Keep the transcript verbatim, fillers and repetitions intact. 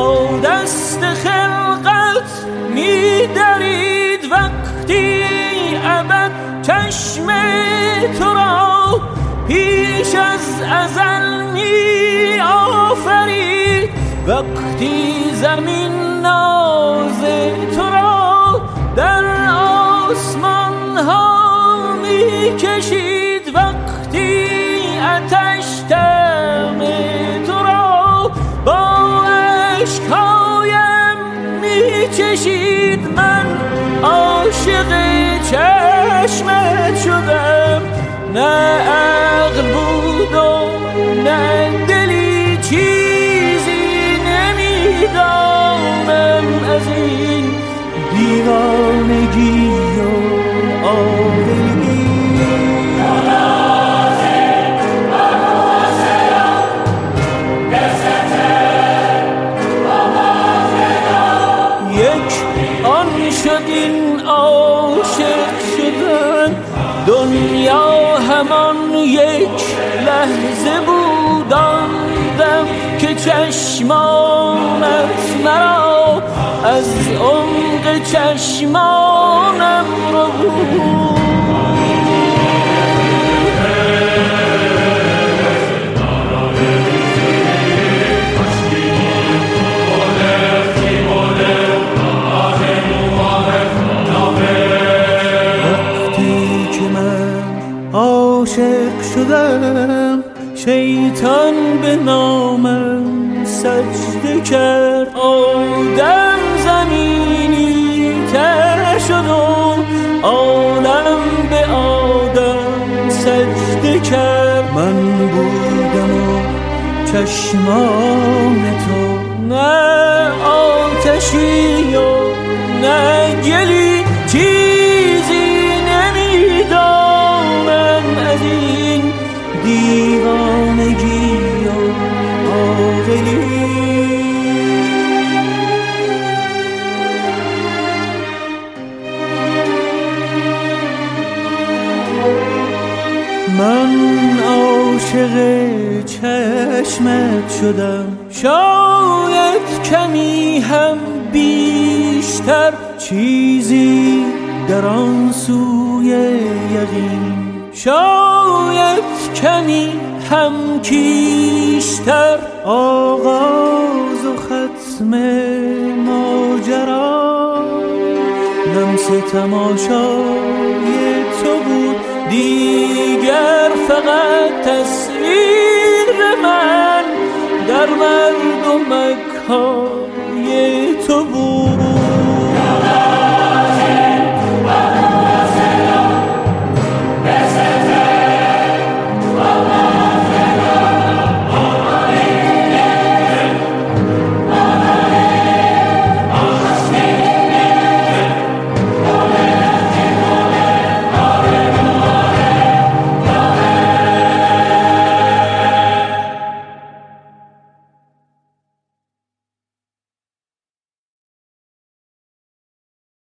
با دست خلقت می درید وقتی ابد چشم تو را پیش از ازل می آفرید وقتی زمین ناز تو را در آسمان ها می کشید وقتی آتش دم تو را با اشکایم می چشید من عاشق چشمت شدم نه عقل بود و نه دلی چیزی نمیدانم از این دیوانگی و عاقلی یک آن شد این عاشق شدن دنیا همان یک لحظه بود آن دم که چشمانت مرا از عمق چشمانم رو عاشق شدم شیطان به نامم سجده کرد آدم زمینی تر شد و عالم به آدم سجده کرد من بودم و چشمان تو نه آتشی و نه گلی چیزی نمیدانم از این دیوانگی و عاقلی من عاشق چشمت شدم شاید کمی هم بیشتر چیزی در آن سوی یقین شاید کمی هم کیشتر آغاز و ختم ماجرا لمس تماشای تو بود دیگر فقط تصویر من در مردم مکای تو بود